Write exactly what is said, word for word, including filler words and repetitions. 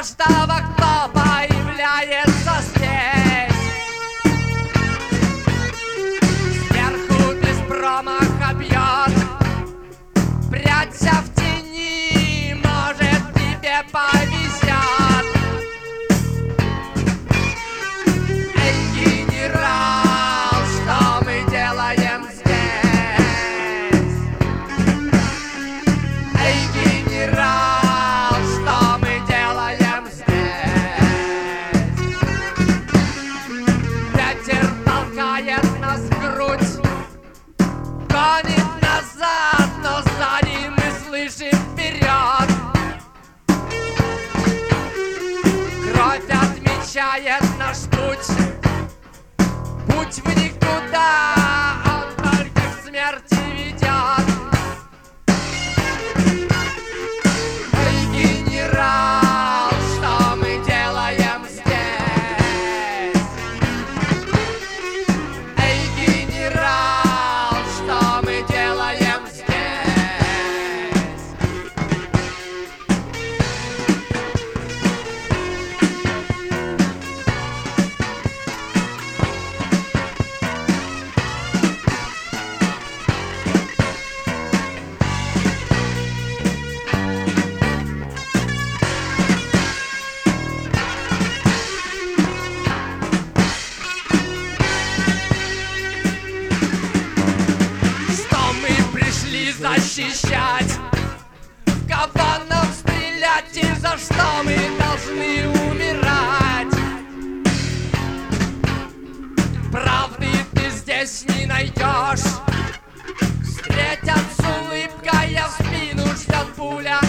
каждого, кто появляется здесь. Сверху без промаха бьет, прячься в тени, может тебе повезет. Эй, генерал, что мы делаем здесь? Эй, генерал, что мы делаем здесь? Ветер толкает нас в грудь, гонит назад, но сзади мы слышим вперед. Кровь отмечает наш путь, путь в никуда, он только к смерти ведет. Эй, генерал, что мы делаем здесь? Эй, генерал, что мы делаем здесь? Что мы пришли защищать, в кого нам стрелять и за что мы должны умирать? Правды ты здесь не найдешь, встретят с улыбкой, а в спину ждет пуля